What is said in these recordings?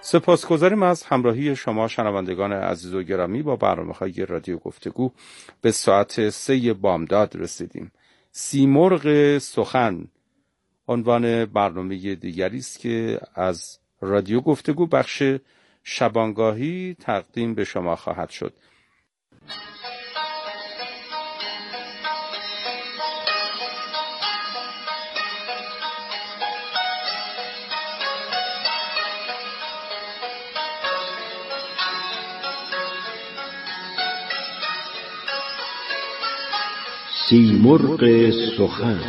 سپاسگزاریم از همراهی شما شنوندگان عزیز و گرامی. با برنامه‌های رادیو گفتگو به ساعت 3 بامداد رسیدیم. سیمرغ سخن عنوان برنامه دیگری است که از رادیو گفتگو بخش شبانگاهی تقدیم به شما خواهد شد. سیمرغ سخن.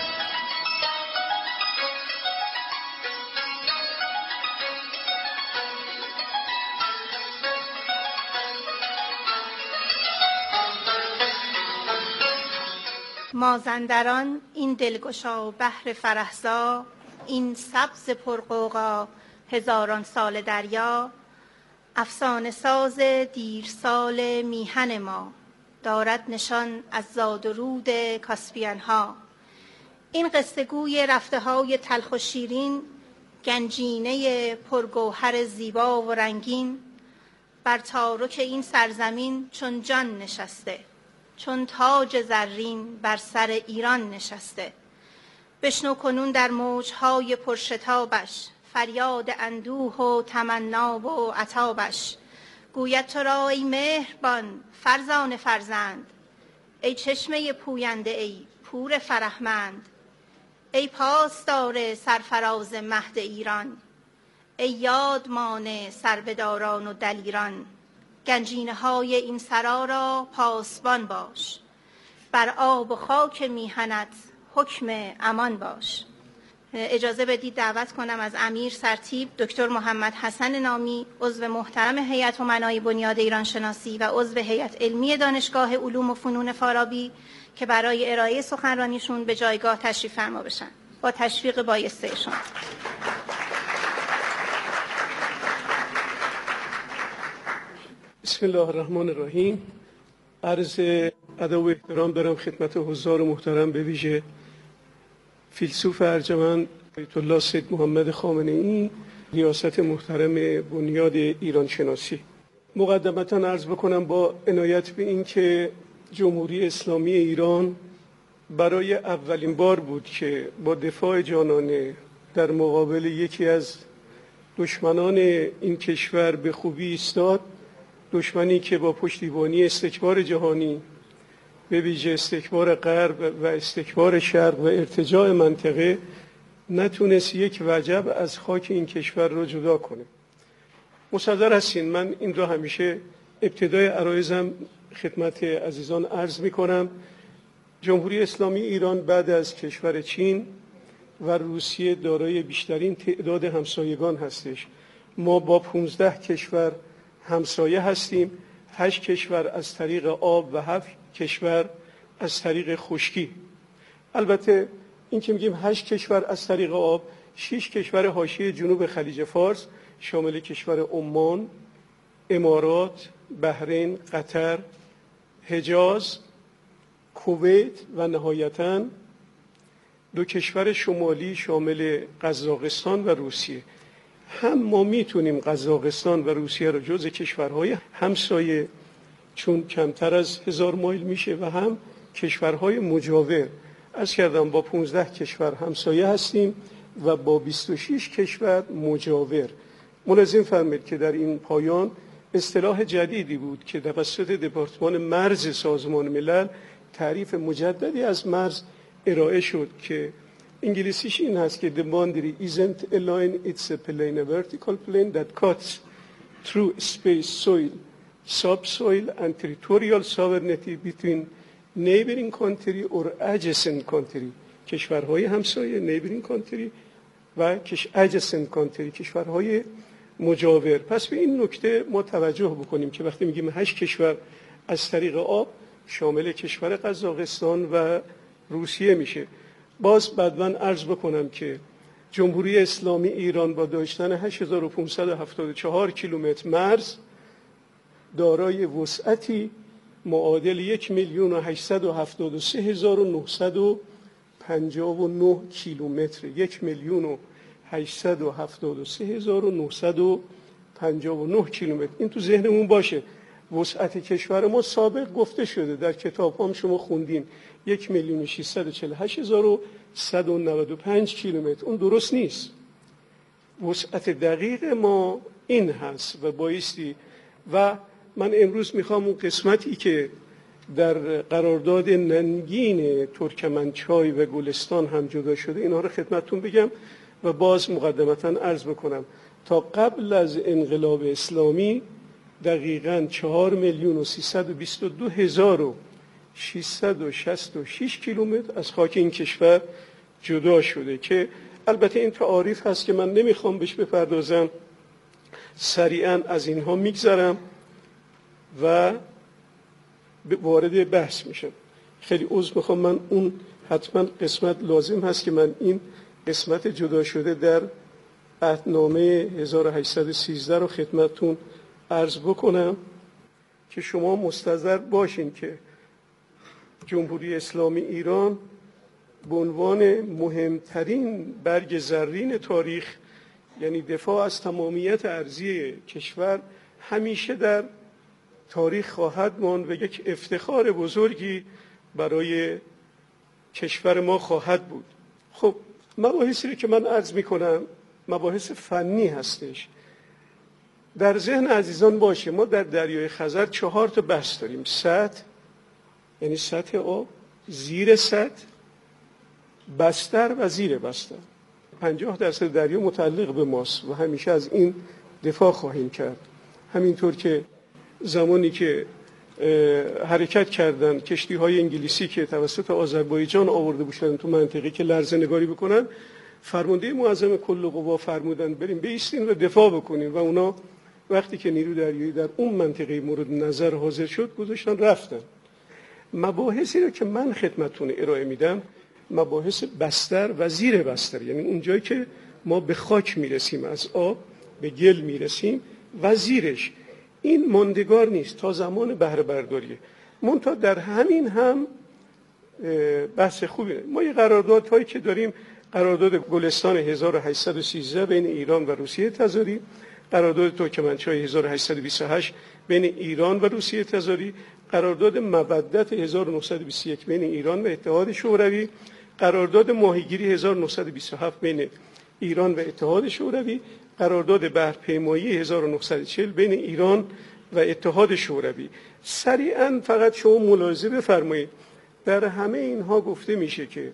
مازندران این دلگشا و بحر فرحزا، این سبز پرغوغا هزاران سال دریا، افسانه ساز دیرسال میهن ما، دارد نشان از زاد و رود کاسپیان ها. این قصه گوی رفته های تلخ و شیرین، گنجینه پرگوهر زیبا و رنگین، بر تارک این سرزمین چون جان نشسته، چون تاج زرین بر سر ایران نشسته. بشنو کنون در موجهای پرشتابش، فریاد اندوه و تمنا و عتابش. گوید تو را ای مهربان فرزان فرزند، ای چشمه پوینده ای پور فرهمند، ای پاسدار سرفراز مهد ایران، ای یادمان سربداران و دلیران. گنجینه های این سرا را پاسبان باش، بر آب و خاک میهنت حکم امان باش. اجازه بدید دعوت کنم از امیر سرتیپ دکتر محمد حسن نامی، عضو محترم هیئت امنای بنیاد ایران شناسی و عضو هیئت علمی دانشگاه علوم و فنون فارابی که برای ارائه سخنرانیشون به جایگاه تشریف فرما بشن. با تشویق بایسته شما. بسم الله الرحمن الرحیم. عرض ادب و احترام دارم خدمت حضار محترم، به ویژه فیلسوف ارجمند آیت الله سید محمد خامنه ای، ریاست محترم بنیاد ایران شناسی. مقدمتاً عرض بکنم با عنایت به این که جمهوری اسلامی ایران برای اولین بار بود که با دفاع جانانه در مقابل یکی از دشمنان این کشور به خوبی ایستاد، دشمنی که با پشتیبانی استکبار جهانی به ویژه استکبار غرب و استکبار شرق و ارتجاع منطقه نتونست یک وجب از خاک این کشور رو جدا کنه. مصدر هستین، من این رو همیشه ابتدای عرایزم خدمت عزیزان عرض می کنم. جمهوری اسلامی ایران بعد از کشور چین و روسیه دارای بیشترین تعداد همسایگان هستش. ما با 15 کشور همسایه هستیم، 8 کشور از طریق آب و 7 کشور از طریق خشکی. البته این که میگیم 8 کشور از طریق آب، 6 کشور حاشیه جنوب خلیج فارس شامل کشور عمان، امارات، بحرین، قطر، حجاز، کویت و نهایتاً 2 کشور شمالی شامل قزاقستان و روسیه. هم ما میتونیم قزاقستان و روسیه رو جزء کشورهای همسایه، چون کمتر از 1000 مایل میشه، و هم کشورهای مجاور. عرض کردم با 15 کشور همسایه هستیم و با 26 کشور مجاور. ملاحظه فرمایید که در این پایان اصطلاح جدیدی بود که توسط دپارتمان مرز سازمان ملل تعریف مجددی از مرز ارائه شد که انگلیسیش این هست که the boundary isn't a line, it's a plane, a vertical plane that cuts through space, soil, subsoil and territorial sovereignty between neighboring country or adjacent country. کشورهای همسایه neighboring country و adjacent country کشورهای مجاور. پس به این نکته ما توجه بکنیم که وقتی میگیم 8 کشور از طریق آب شامل کشور قزاقستان و روسیه میشه. باز بعداً عرض بکنم که جمهوری اسلامی ایران با داشتن 8574 کیلومتر مرز دارای وسعتی معادل 1,873,959 کیلومتر. 1,873,959 59 کیلومتر. این تو ذهنمون باشه. وسعت کشور ما سابق گفته شده، در کتاب هم شما خوندین 1,648,195 کیلومتر. اون درست نیست. وسعت دقیق ما این هست و بایستی و من امروز میخوام اون قسمتی که در قرارداد ننگین ترکمنچای و گلستان هم جدا شده اینها رو خدمتتون بگم و باز مقدمتاً عرض بکنم. تا قبل از انقلاب اسلامی دقیقاً 4,322,666 کیلومتر از خاک این کشور جدا شده که البته این تعاریف هست که من نمیخوام بهش بپردازم، سریعاً از اینها میگذرم و وارد بحث میشم. خیلی عذر میخوام، من اون حتما قسمت لازم هست که من این قسمت جدا شده در عهدنامه 1813 رو خدمتتون عرض بکنم که شما مستحضر باشین که جمهوری اسلامی ایران به عنوان مهمترین برگ زرین تاریخ، یعنی دفاع از تمامیت ارضی کشور، همیشه در تاریخ خواهد ماند و یک افتخار بزرگی برای کشور ما خواهد بود. خب مباحثی که من عرض میکنم مباحث فنی هستش. در ذهن عزیزان باشه ما در دریای خزر 4 تا بحث داریم. سطح یعنی سطح آب، زیر سطح، بستر و زیر بستر. 50% دریا متعلق به ماست و همیشه از این دفاع خواهیم کرد. همینطور که زمانی که حرکت کردن کشتی‌های انگلیسی که توسط آذربایجان آورده بودن تو منطقه که لرزه نگاری بکنن، فرمانده معظم کل قوا فرمودن بریم بایستین و دفاع بکنین و اونا وقتی که نیرو دریایی در اون منطقه مورد نظر حاضر شد گذاشتن رفتن. مباحثی رو که من خدمتتون ارائه میدم مباحث بستر و زیر بستر، یعنی اونجایی که ما به خاک میرسیم، از آب به گل میرسیم و زیرش. این ماندگار نیست تا زمان بهره برداریه. منتها در همین هم بحث خوبه. ما یه قراردادهایی که داریم، قرارداد گلستان 1813 بین ایران و روسیه تزاری، قرارداد ترکمنچای 1828 بین ایران و روسیه تزاری، قرارداد مودت 1921 بین ایران و اتحاد شوروی، قرارداد ماهیگیری 1927 بین ایران و اتحاد شوروی، قرارداد بحرپیمایی 1940 بین ایران و اتحاد شوروی. سریعا فقط شما ملاحظه بفرمایید در همه اینها گفته میشه که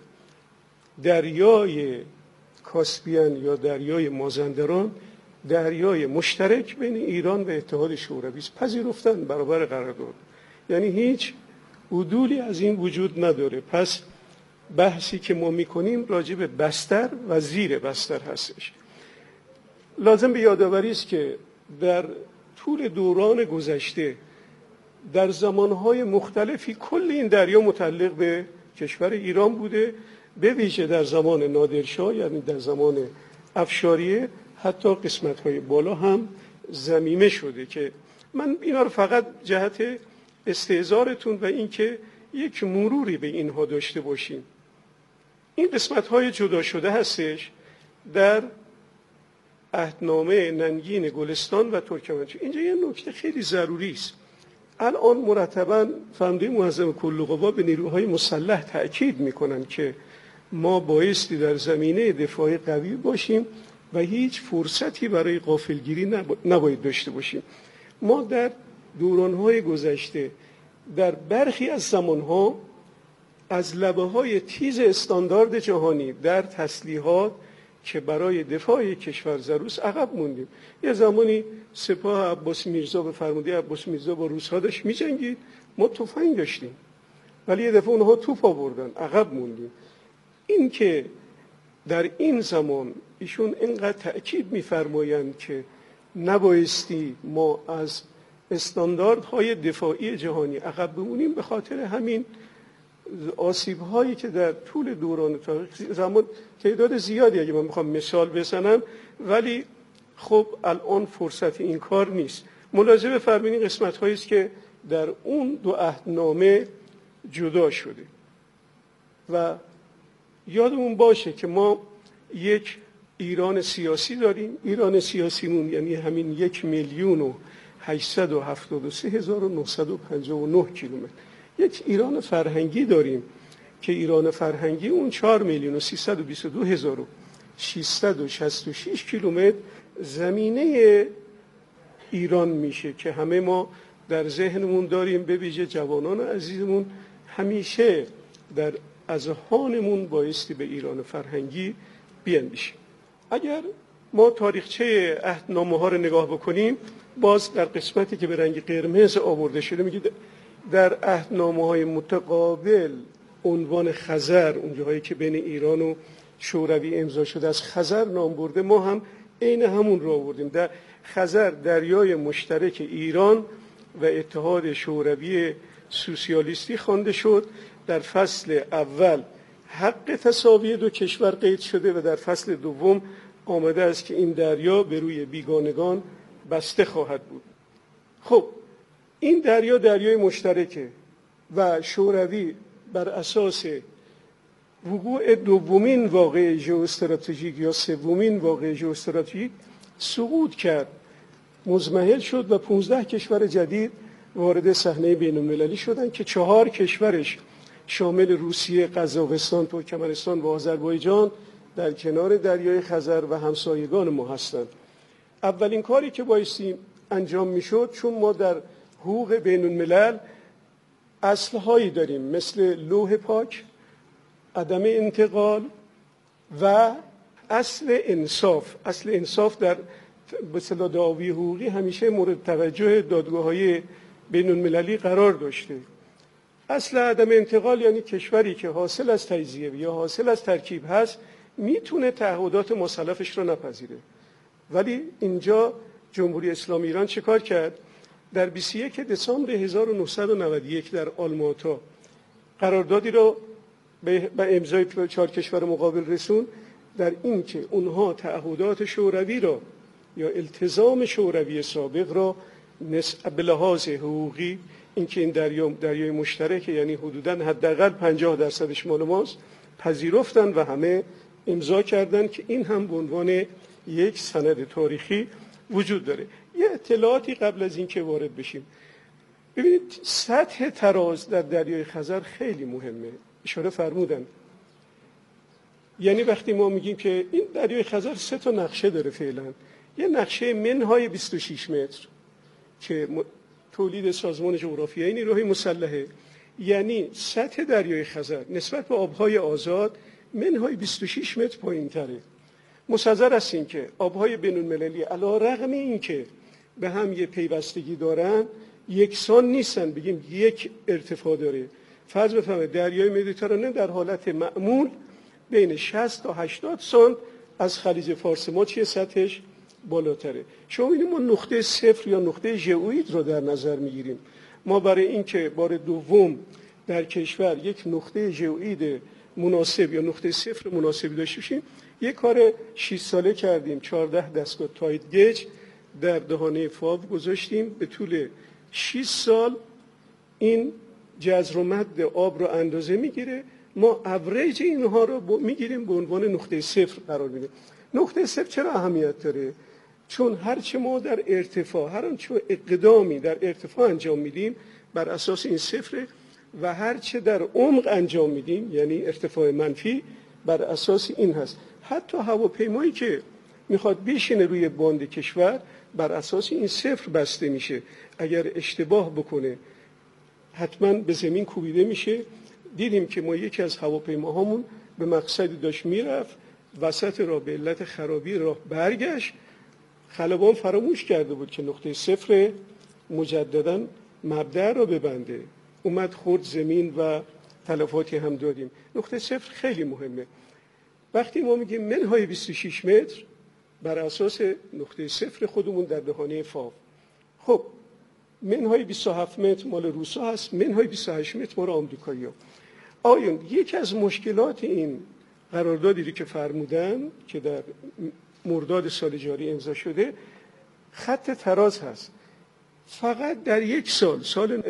دریای کاسپیان یا دریای مازندران دریای مشترک بین ایران و اتحاد شوروی است. پذیرفتن برابر قرارداد، یعنی هیچ عدولی از این وجود نداره. پس بحثی که ما میکنیم راجع به بستر و زیر بستر هستش. لازم به یادآوری است که در طول دوران گذشته در زمانهای مختلفی کل این دریا متعلق به کشور ایران بوده، به ویژه در زمان نادرشاه یعنی در زمان افشاریه حتی قسمت‌های بالا هم ضمیمه شده که من اینا رو فقط جهت استحضارتون و اینکه یک مروری به اینها داشته باشیم. این قسمت‌های جدا شده هستش در عهدنامه ننگین گلستان و ترکمنچای. اینجا یه نکته خیلی ضروری است. الان مرتباً فرمانده معظم کل قوا به نیروهای مسلح تأکید میکنن که ما بایستی در زمینه دفاعی قوی باشیم و هیچ فرصتی برای غافلگیری نباید داشته باشیم. ما در دورانهای گذشته در برخی از زمانها از لبه‌های تیز استاندارد جهانی در تسلیحات که برای دفاع کشور ضروس عقب موندیم. یه زمانی سپاه عباس میرزا به فرمانده عباس میرزا با روس‌ها داشت می‌جنگید، ما تفنگ داشتیم ولی یه دفعه اونها توپ آوردن، عقب موندیم. این که در این زمان ایشون اینقدر تأکید می‌فرمایند که نبایستی ما از استانداردهای دفاعی جهانی عقب بمونیم، به خاطر همین آسیب‌هایی که در طول دوران تاریخ زمان تعداد زیادی اگه من بخوام مثال بزنم، ولی خب الان فرصت این کار نیست. ملاحظه بفرمایید قسمت‌هایی است که در اون دو عهدنامه جدا شده و یادمون باشه که ما یک ایران سیاسی داریم. ایران سیاسیمون یعنی همین 1,873,959 کیلومتر. یک ایران فرهنگی داریم که ایران فرهنگی اون 4,322,666 کیلومتر زمینه ایران میشه که همه ما در ذهنمون داریم، به ویژه جوانان عزیزمون همیشه در اذهانمون بایستی به ایران فرهنگی بیاندیشیم. اگر ما تاریخچه عهدنامه ها رو نگاه بکنیم، باز در قسمتی که به رنگ قرمز آورده شده میگه در عهدنامه های متقابل عنوان خزر، اونجاهایی که بین ایران و شوروی امضا شده از خزر نام برده، ما هم عین همون رو آوردیم. در خزر دریای مشترک ایران و اتحاد شوروی سوسیالیستی خوانده شد. در فصل اول حق تساوی دو کشور قید شده و در فصل دوم آمده است که این دریا به روی بیگانگان بسته خواهد بود. خب این دریا دریای مشترکه و شوروی بر اساس وقوع دومین واقعه ژئواستراتژیک یا سومین واقعه ژئواستراتژیک سقوط کرد، مضمحل شد و 15 کشور جدید وارد صحنه بین‌المللی شدند که 4 کشورش شامل روسیه، قزاقستان، ترکمنستان و آذربایجان در کنار دریای خزر و همسایگان ما هستند. اولین کاری که بایستی انجام میشد، چون ما در حقوق بین‌الملل اصلهایی داریم مثل لوح پاک، عدم انتقال و اصل انصاف. اصل انصاف در به اصطلاح دعاوی حقوقی همیشه مورد توجه دادگاه‌های بین‌المللی قرار داشته. اصل عدم انتقال یعنی کشوری که حاصل از تجزیه یا حاصل از ترکیب هست میتونه تعهدات مسلفش رو نپذیره. ولی اینجا جمهوری اسلامی ایران چه کار کرد؟ در 21 دسامبر 1991 در آلماتا قراردادی رو به امضای 4 کشور مقابل رسون در این که اونها تعهدات شوروی را یا التزام شوروی سابق را به لحاظ حقوقی، اینکه این دریای مشترک یعنی حدوداً حداقل 50% مال ماست، پذیرفتن و همه امضا کردند که این هم به عنوان یک سند تاریخی وجود داره. یه اطلاعاتی قبل از این که وارد بشیم، ببینید سطح تراز در دریای خزر خیلی مهمه. اشاره فرمودن، یعنی وقتی ما میگیم که این دریای خزر 3 تا نقشه داره فعلا. یه نقشه منهای 26 متر که تولید سازمان جغرافیایی نیروهای مسلحه، یعنی سطح دریای خزر نسبت به آبهای آزاد منهای 26 متر پایین تره. مستحضر هستیم که آبهای بین‌المللی علی رغم این که به هم یه پیوستگی دارن یکسان نیستن، بگیم یک ارتفاع داره. فرض بفرمایید دریای مدیترانه در حالت معمول بین 60 تا 80 سانت از خلیج فارس ما چیه سطحش بالاتره. شما می‌بینید ما نقطه صفر یا نقطه ژئوئید رو در نظر می‌گیریم. ما برای اینکه بار دوم در کشور یک نقطه ژئوئید مناسب یا نقطه صفر مناسبی داشته باشیم، یک کار 6 ساله کردیم. 14 دستگاه تایت گیج در دهانه فاو گذاشتیم. به طول 6 سال این جذر و مد آب رو اندازه میگیره. ما اوریج اینها رو میگیریم به عنوان نقطه صفر قرار میدیم. نقطه صفر چرا اهمیت داره؟ چون هرچه ما در ارتفاع، هر آنچه اقدامی در ارتفاع انجام میدیم بر اساس این صفر و هرچه در عمق انجام میدیم یعنی ارتفاع منفی بر اساس این هست. حتی هواپیمایی که میخواد بشینه روی باند کشور بر اساس این صفر بسته میشه. اگر اشتباه بکنه حتما به زمین کوبیده میشه. دیدیم که ما یکی از هواپیماهامون به مقصدی داشت میرفت، وسط راه به علت خرابی راه برگشت، خلبان فراموش کرده بود که نقطه صفر مجددا مبدأ را ببنده، اومد خورد زمین و تلفاتی هم دادیم. نقطه صفر خیلی مهمه. وقتی ما میگیم منهای 26 متر بر اساس نقطه صفر خودمون در دهانه فاو، خب منهای 27 متر مال روسا هست، منهای 28 متر مال آمریکایی ها. آیون یکی از مشکلات این قراردادی که فرمودن که در مرداد سال جاری امضا شده، خط تراز هست. فقط در یک سال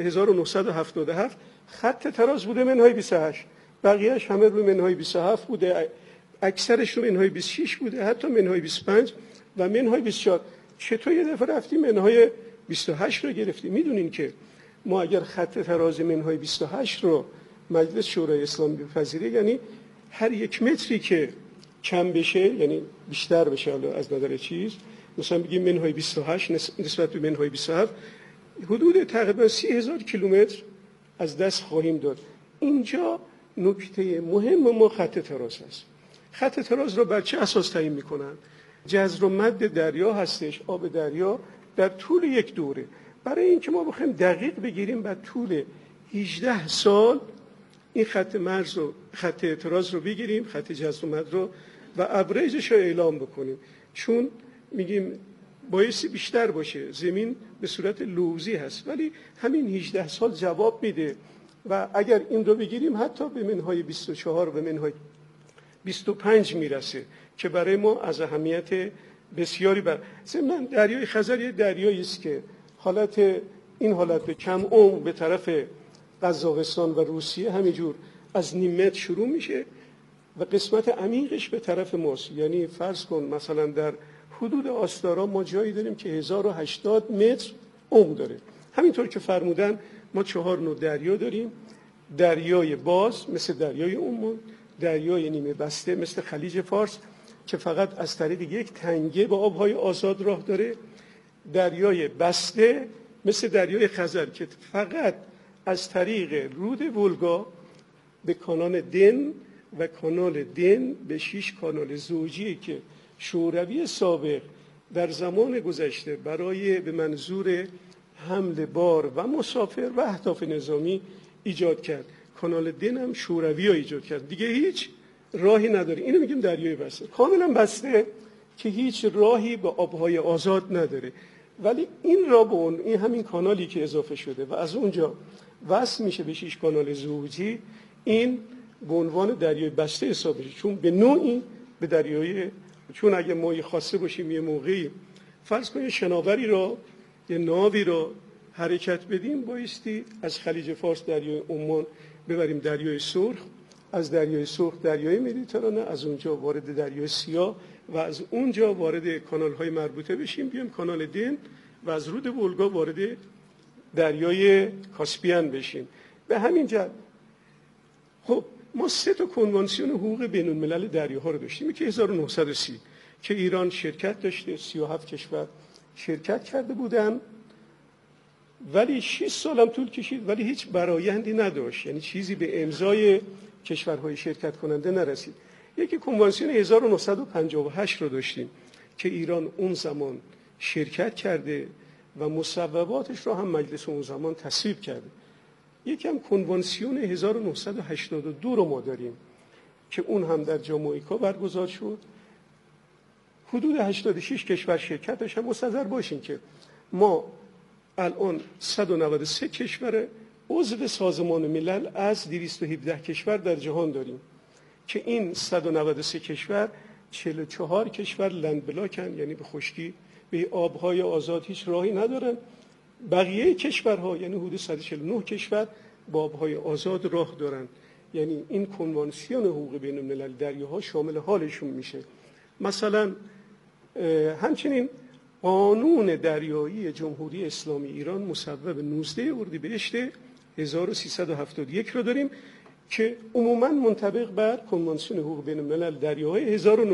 1977 خط تراز بوده منهای 28، بقیهش همه روی منهای 27 بوده. اکثرش رو منهای 26 بوده، حتی منهای 25 و منهای 24. چطور یه دفعه رفتیم منهای 28 رو گرفتیم؟ میدونین که ما اگر خط تراز منهای 28 رو مجلس شورای اسلامی بپذیره، یعنی هر 1 متری که کم بشه، یعنی بیشتر بشه، حالا از نظر چیز مثلا بگیم منهای 28 نسبت به منهای 27، حدود تقریبا 30,000 کیلومتر از دست خواهیم داد. اینجا نکته مهم ما خط تراز هست. خط تراز رو بر چه اساس تعیین میکنن؟ جزر و مد دریا هستش، آب دریا در طول یک دوره. برای اینکه ما بخوایم دقیق بگیریم بعد طول 18 سال این خط مرز رو، خط اعتراض رو بگیریم، خط جزر و مد رو، و ابریجش رو اعلام بکنیم. چون میگیم بایستی بیشتر باشه، زمین به صورت لوزی هست، ولی همین 18 سال جواب میده. و اگر این رو بگیریم حتی به منهای 24 و منهای 25 میرسه که برای ما از اهمیت بسیاری ضمن دریای خزر یه دریایی است که این حالت به کم عمق به طرف قزاقستان و روسیه همینجور از نیم متر شروع میشه و قسمت عمیقش به طرف ماست. یعنی فرض کن مثلا در حدود آستارا ما جایی داریم که 1080 متر عمق داره. همینطور که فرمودن ما 4 نوع دریا داریم: دریای باز مثل دریای عمان، دریای نیمه بسته مثل خلیج فارس که فقط از طریق یک تنگه به آبهای آزاد راه داره، دریای بسته مثل دریای خزر که فقط از طریق رود ولگا به کانال دن و کانال دن به 6 کانال زوجی که شوروی سابق در زمان گذشته برای به منظور حمل بار و مسافر و اهداف نظامی ایجاد کرد. کانال دن هم شوروی ها ایجاد کرد، دیگه هیچ راهی نداره. اینو میگیم دریای بسته، کاملا بسته که هیچ راهی به آبهای آزاد نداره. ولی این را به این همین کانالی که اضافه شده و از اونجا وصل میشه به 6 کانال زوجی، این به عنوان دریای بسته حساب میشه. چون به نوعی به دریای، چون اگه ما خواسته باشیم یه موقعی فرض کنید شناوری را، یه ناوی را حرکت بدیم، بایستی از خلیج فارس دریای عمان ببریم دریای سرخ، از دریای سرخ دریای مدیترانه، از اونجا وارد دریای سیاه و از اونجا وارد کانال‌های مربوطه بشیم، بیایم کانال دن و از رود ولگا وارد دریای کاسپیان بشیم. به همین جهت خب ما 3 تا کنوانسیون حقوق بین الملل دریاها رو داشتیم که 1930 که ایران شرکت داشته، 37 کشور شرکت کرده بودن، ولی 6 سال هم طول کشید ولی هیچ برآیندی نداشت، یعنی چیزی به امضای کشورهای شرکت کننده نرسید. یکی کنوانسیون 1958 رو داشتیم که ایران اون زمان شرکت کرده و مصوباتش رو هم مجلس اون زمان تصویب کرده. یکی هم کنوانسیون 1982 رو ما داریم که اون هم در جامائیکا برگزار شد. حدود 86 کشور شرکت داشتن. مستحضر باشین که ما الان 193 کشور عضو سازمان ملل از 217 کشور در جهان داریم که این 193 کشور 44 کشور لند بلاکن، یعنی به خشکی به آبهای آزاد هیچ راهی ندارن. بقیه کشورها یعنی حدود 149 کشور با آبهای آزاد راه دارن. یعنی این کنوانسیون حقوق بین الملل دریاها شامل حالشون میشه. مثلا همچنین قانون دریایی جمهوری اسلامی ایران مصوب 19 اردیبهشت 1371 رو داریم که عموماً منطبق بر کنوانسیون حقوق بین الملل دریاهای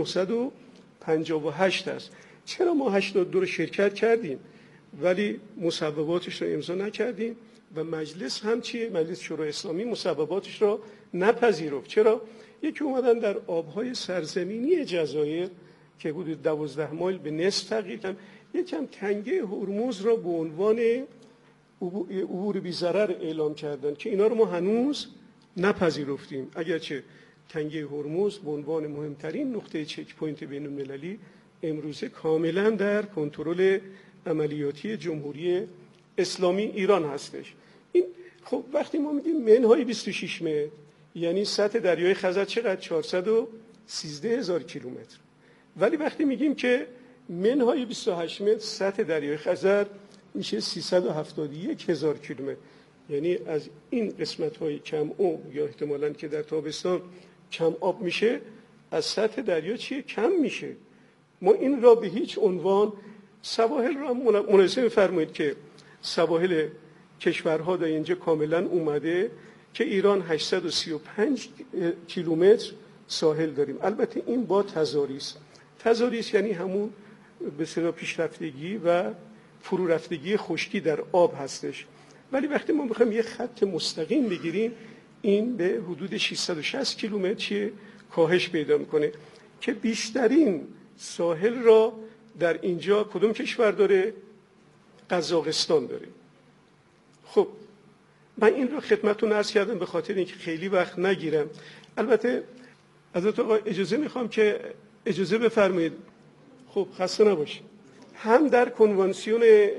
1958 است. چرا ما 82 رو شرکت کردیم ولی مصوباتش رو امضا نکردیم و مجلس هم چیه؟ مجلس شورای اسلامی مصوباتش رو نپذیرفت. چرا؟ یکی اومدن در آبهای سرزمینی جزایر که حدود 12 مایل به نصف تغییر کردن، یکم تنگه هرمز را به عنوان عبور بی ضرر اعلام کردن که اینا رو ما هنوز نپذیرفتیم، اگرچه تنگه هرمز به عنوان مهمترین نقطه چک پوینت بین المللی امروزه کاملا در کنترل عملیاتی جمهوری اسلامی ایران هستش. این خب وقتی ما میگیم منهای 26 متر یعنی سطح دریای خزر چقدر؟ 413,000 کیلومتر. ولی وقتی میگیم که منهای 28 متر سطح دریای خزر میشه 371,000 کیلومتر، یعنی از این قسمت‌های کم عمق یا احتمالاً که در تابستان کم آب میشه، از سطح دریا چیه؟ کم میشه. ما این را به هیچ عنوان سواحل را ملاحظه می‌فرمایید که سواحل کشورها در اینجا کاملا اومده که ایران 835 کیلومتر ساحل داریم. البته این با تضاریس. تضاریس یعنی همون به اصطلاح پیشرفتگی و فرو رفتگی خشکی در آب هستش. ولی وقتی ما می‌خوایم یه خط مستقیم بگیریم این به حدود 660 کیلومتر کاهش پیدا میکنه که بیشترین ساحل را در اینجا کدوم کشور داره؟ قزاقستان داره. خب من این رو خدمتتون عرض کردم به خاطر اینکه خیلی وقت نگیرم. البته حضرت آقا اجازه میخوام که اجازه بفرمایید. خب خسته نباشید. هم در کنوانسیون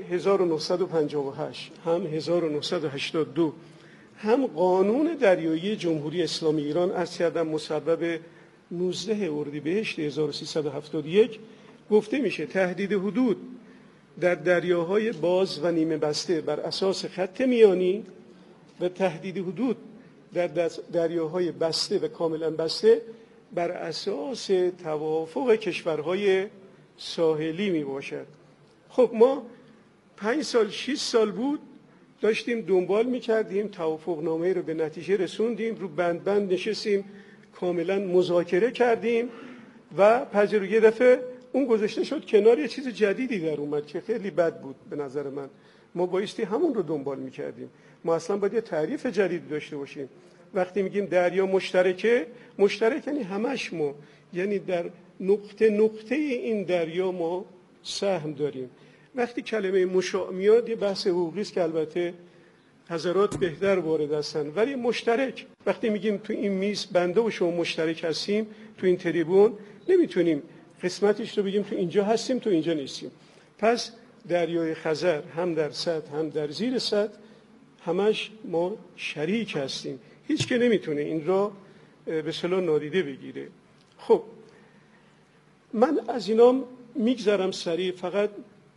1958 هم 1982 هم قانون دریایی جمهوری اسلامی ایران عرض کردم مصوب 19 اردیبهشت 1371 گفته میشه تهدید حدود در دریاهای باز و نیمه بسته بر اساس خط میانی و تهدید حدود در دریاهای بسته و کاملا بسته بر اساس توافق کشورهای ساحلی می باشد. خب ما 5 سال 6 سال بود داشتیم دنبال میکردیم، توافق نامه رو به نتیجه رسوندیم، رو بند بند نشستیم کاملا مذاکره کردیم و پذیرو یه دفعه اون گذاشته شد کنار، یه چیز جدیدی در اومد که خیلی بد بود به نظر من. ما بایستی همون رو دنبال میکردیم. ما اصلا باید یه تعریف جدید داشته باشیم. وقتی میگیم دریا مشترکه، مشترک یعنی همش ما، یعنی در نقطه نقطه این دریا ما سهم داریم. وقتی کلمه مشاع میاد یه بحث حقوقی است که البته حضرات بهتر وارد هستن، ولی مشترک وقتی میگیم تو این میز بنده و شما مشترک هستیم، تو این تریبون نمیتونیم قسمتش رو بگیم تو اینجا هستیم تو اینجا نیستیم. پس دریای خزر هم در سطح هم در زیر سطح همش ما شریک هستیم. هیچ که نمیتونه این را به اصطلاح نادیده بگیره. خب من از اینام میگذرم سریع، فقط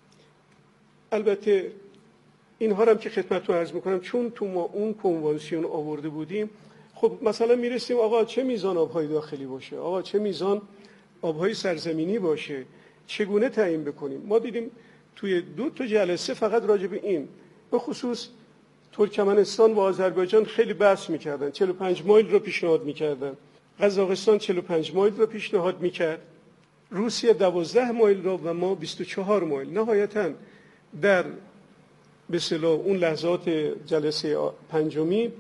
البته اینها رو هم که خدمتتون عرض میکنم چون تو ما اون کنوانسیون آورده بودیم. خب مثلا میرسیم آقا چه میزان آبهای داخلی باشه، آقا چه میزان آبهای سرزمینی باشه، چگونه تعیین بکنیم. ما دیدیم توی 2 جلسه فقط راجع به این، به خصوص ترکمنستان و آذربایجان خیلی بحث میکردن، 45 مایل رو پیشنهاد میکردن، قزاقستان 45 مایل رو پیشنهاد میکرد، روسیه 12 مایل رو و ما 24 مایل. نهایتاً در به اصطلاح اون لحظات جلسه 5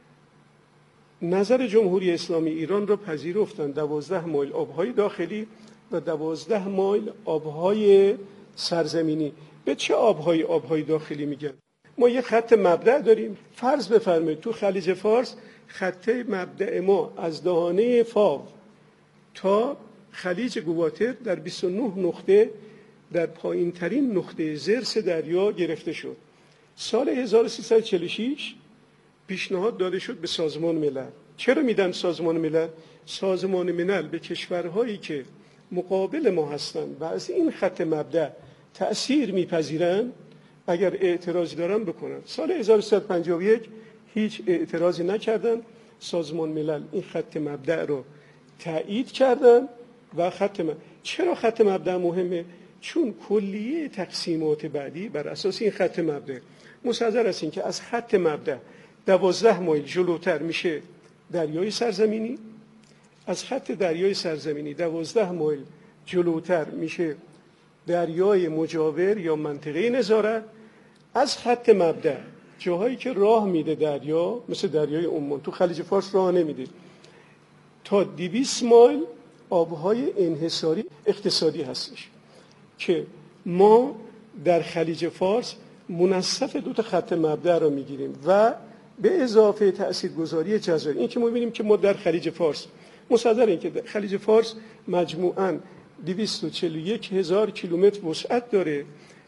نظر جمهوری اسلامی ایران را پذیرفتند، 12 مایل آبهای داخلی و 12 مایل آبهای سرزمینی. به چه آبهای داخلی میگن؟ ما یه خط مبدأ داریم. فرض بفرمایید تو خلیج فارس خط مبدأ ما از دهانه فاو تا خلیج گواتر در 29 نقطه در پایین ترین نقطه ضرس دریا گرفته شد. سال 1346 پیشنهاد داده شد به سازمان ملل. چرا میدن سازمان ملل؟ سازمان ملل به کشورهایی که مقابل ما هستند و از این خط مبدأ تأثیر میپذیرن اگر اعتراضی دارن بکنن. سال 1351 هیچ اعتراضی نکردن، سازمان ملل این خط مبدأ رو تایید کردن و چرا خط مبدأ مهمه؟ چون کلیه تقسیمات بعدی بر اساس این خط مبدأ مستحضر است این که از خط مبدأ 12 مایل جلوتر میشه دریای سرزمینی، از خط دریای سرزمینی 12 مایل جلوتر میشه دریای مجاور یا منطقه نظارت، از خط مبدأ جاهایی که راه میده دریا مثل دریای عمان، تو خلیج فارس راه نمیده، تا 200 مایل آبهای انحصاری اقتصادی هستش که ما در خلیج فارس منصف 2 خط مبدأ رو میگیریم و به اضافه تاثیرگذاری جزایر. این که ما می‌بینیم که ما در خلیج فارس مصدر این که خلیج فارس مجموعاً 241,000 کیلومتر وسعت داره،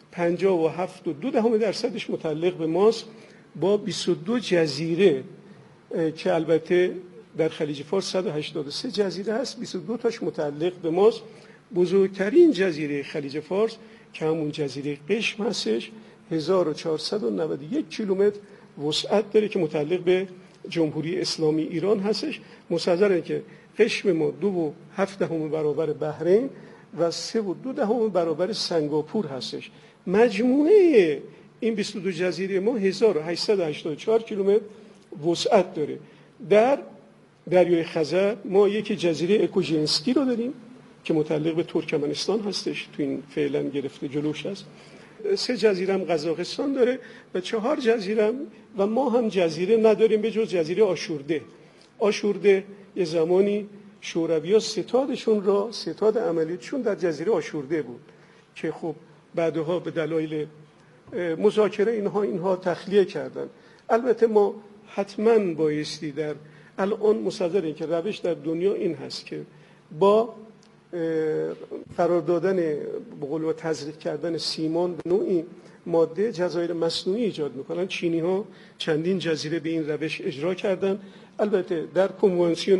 57.2% متعلق به ماست با 22 جزیره که البته در خلیج فارس 183 جزیره هست، 22 تاش متعلق به ماست. بزرگترین جزیره خلیج فارس که همون جزیره قشم هستش 1491 کیلومتر وسعت داره که متعلق به جمهوری اسلامی ایران هستش. مستحضر که قشم ما 2.7 برابر بحرین و 3.2 برابر سنگاپور هستش. مجموعه این 22 جزیره ما 1884 کیلومتر وسعت داره. در دریای خزر ما یک جزیره اکوژنسکی رو داریم که متعلق به ترکمنستان هستش، تو این فعلا گرفته جلوش هست. 3 جزیره هم قزاقستان داره و 4 جزیره هم و ما هم جزیره نداریم به جز جزیره آشورده. آشورده یه زمانی شوروی‌ها ستاد عملیاتشون در جزیره آشورده بود که خب بعدها به دلایل مذاکره اینها تخلیه کردن. البته ما حتما بایستی در الان مصدر که روش در دنیا این هست که با قرار دادن به قول و تزریق کردن سیمان به نوعی ماده جزایر مصنوعی ایجاد میکنن. چینی‌ها چندین جزیره به این روش اجرا کردن. البته در کنوانسیون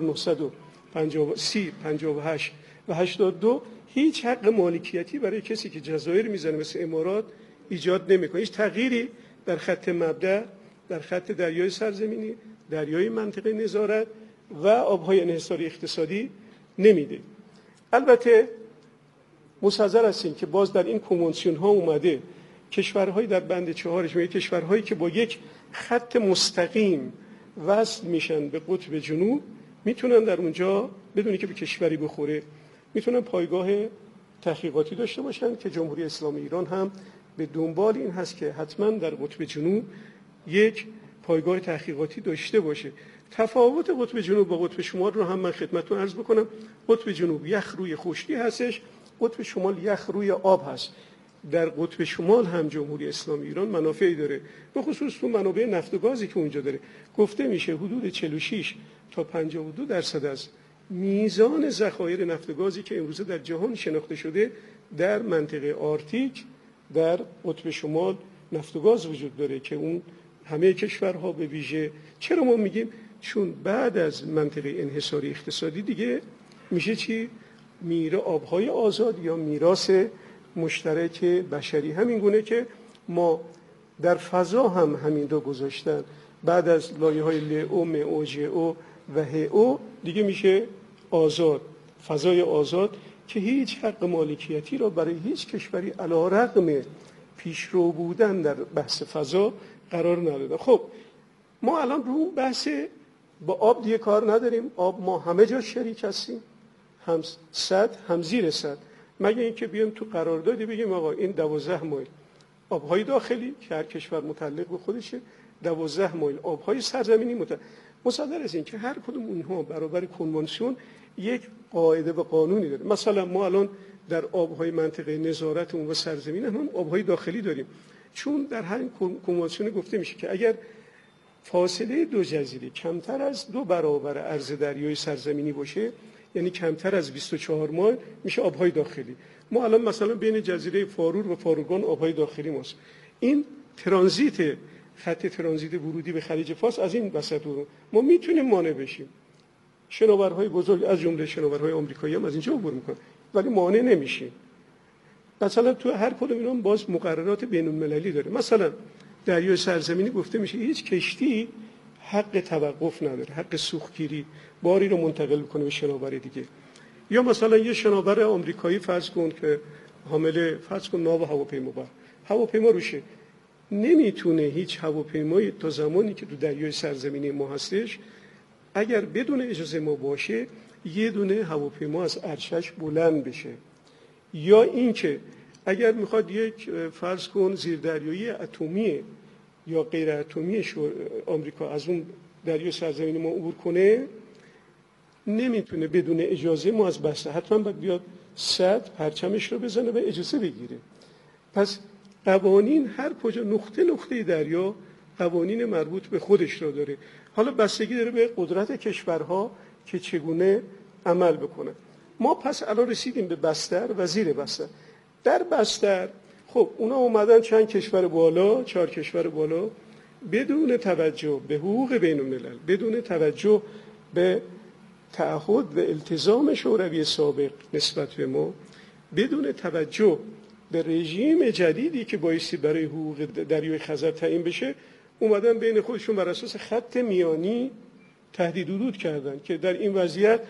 1930 58 و 82 هیچ حق مالکیتی برای کسی که جزایر میزنه مثل امارات ایجاد نمیکنه. هیچ تغییری در خط مبدأ، در خط دریای سرزمینی، دریای منطقه نظارت و آبهای انحصاری اقتصادی نمیده. البته مستحضر هستیم که باز در این کنوانسیون ها اومده کشورهای در بند 4 کشورهایی که با یک خط مستقیم وصل میشن به قطب جنوب میتونن در اونجا بدونی که به کشوری بخوره میتونن پایگاه تحقیقاتی داشته باشن که جمهوری اسلامی ایران هم به دنبال این هست که حتما در قطب جنوب یک پایگاه تحقیقاتی داشته باشه. تفاوت قطب جنوب با قطب شمال رو هم من خدمتتون عرض بکنم. قطب جنوب یخ روی خشکی هستش، قطب شمال یخ روی آب هست. در قطب شمال هم جمهوری اسلامی ایران منافعی داره، به خصوص تو منابع نفت و گازی که اونجا داره. گفته میشه حدود 46 تا 52% از میزان ذخایر نفت و گازی که امروزه در جهان شناخته شده در منطقه آرکتیک در قطب شمال نفت و گاز وجود داره که اون همه کشورها به ویژه. چرا ما میگیم؟ چون بعد از منطقه انحصاری اقتصادی دیگه میشه چی؟ میره آبهای آزاد یا میراث مشترک بشری. همین گونه که ما در فضا هم همین رو گذاشتن. بعد از لایه‌های لئو، مئو، ژئو و هئو دیگه میشه آزاد، فضای آزاد که هیچ حق مالکیتی را برای هیچ کشوری علی‌رغم پیشرو بودن در بحث فضا قرار ندادن. خب ما الان رو بحث با آب دیگه کار نداریم. آب ما همه جا شریک هستیم، هم سد هم زیر سد، مگه اینکه بیام تو قراردادی بگیم آقا این 12 مایل آبهای داخلی که هر کشور متعلق به خودشه، 12 مایل آبهای سرزمینی مصدر از این که هر کدوم اونها برابر کنوانسیون یک قاعده و قانونی داره. مثلا ما الان در آبهای منطقه نظارتمون و سرزمین هم آبهای داخلی داریم، چون در هر کنوانسیون گفته میشه که اگر فاصله 2 جزیره کمتر از 2 برابر عرض دریای سرزمینی باشه، یعنی کمتر از 24 مایل، میشه آبهای داخلی. ما الان مثلا بین جزیره فارور و فاروگان آبهای داخلی ماست. این ترانزیت، خط ترانزیت ورودی به خلیج فارس از این وسط رو ما میتونیم مانع بشیم. شناورهای بزرگ از جمله شناورهای آمریکایی هم از اینجا عبور میکنن ولی مانع نمیشیم. مثلا تو هر کدوم اینا باز مقررات بین المللی داره. مثلا دریای سرزمینی گفته میشه هیچ کشتی حق توقف نداره، حق سوختگیری، باری رو منتقل کنه به شناور دیگه. یا مثلا یه شناور آمریکایی فرض کن که حامل فرض کن ناو هواپیما روشه، نمیتونه هیچ هواپیمایی تا زمانی که تو دریای سرزمینی ما هستش اگر بدون اجازه ما باشه یه دونه هواپیما از عرشش بلند بشه. یا اینکه اگر میخواد یک فرض کن زیردریایی اتمی یا غیر اتمی آمریکا از اون دریای سرزمینی ما عبور کنه، نمیتونه بدون اجازه ما از بسته، حتما باید بیاد سد پرچمش رو بزنه و اجازه بگیره. پس قوانین هر کجا نقطه دریا قوانین مربوط به خودش را داره. حالا بستگی داره به قدرت کشورها که چگونه عمل بکنن. ما پس الان رسیدیم به بستر و زیر بستر. در بستر خب اونا اومدن چند کشور بالا، 4 کشور بالا، بدون توجه به حقوق بین الملل، بدون توجه به تعهد و التزام شوروی سابق نسبت به ما، بدون توجه به رژیم جدیدی که بایستی برای حقوق دریای خزر تعیین بشه، اومدن بین خودشون بر اساس خط میانی تهدید حدود کردن که در این وضعیت